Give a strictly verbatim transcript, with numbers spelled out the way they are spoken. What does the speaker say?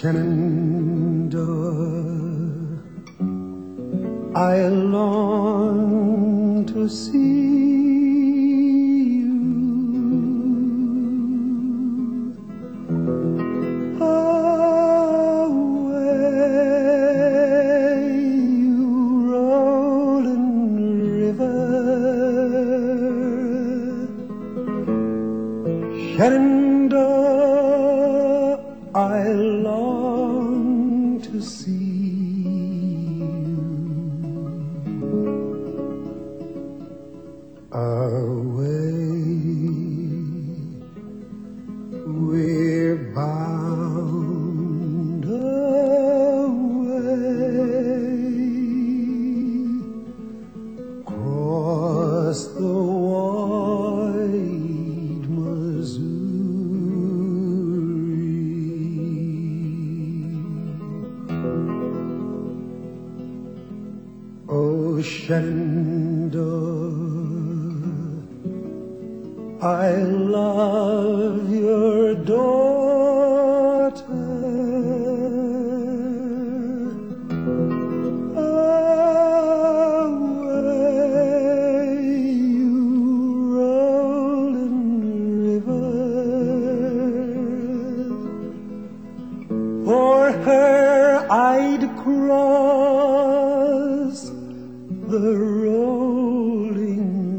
Shenandoah, I long to see you. Away, you rolling river, Shenandoah, I long to see you. Away, we're bound away, across the wide Missouri. Oh, Shenandoah, I love your daughter. Away, you rolling river, for her I'd cross the rolling